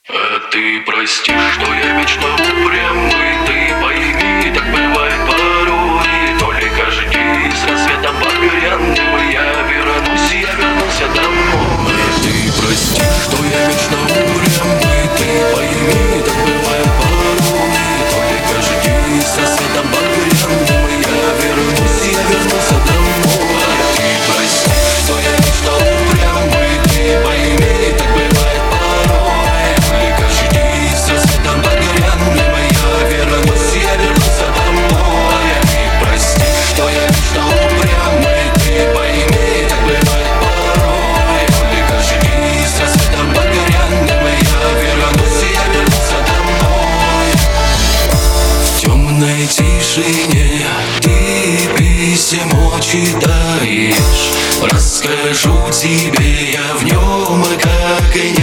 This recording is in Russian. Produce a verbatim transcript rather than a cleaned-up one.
А ты прости, что я вечно упрямый, ты пойми, так бывает порой. Только жди, с рассветом багряным я вернусь, я вернулся домой. А ты прости, что я вечно упрямый, ты пойми, так бывает порой. Только жди, с рассветом багряным я вернусь, я вернулся домой. А ты прости, что я вечно упрямый, ты пойми, так бывает порой. Только жди, с рассветом багряным я вернусь, я вернулся домой. А ты прости, что я вечно упрямый, ты пойми, так бывает порой. Только жди, с рассветом багряным я вернусь, я вернулся домой. В темной тишине ты письмо читаешь, расскажу тебе я в нем, как и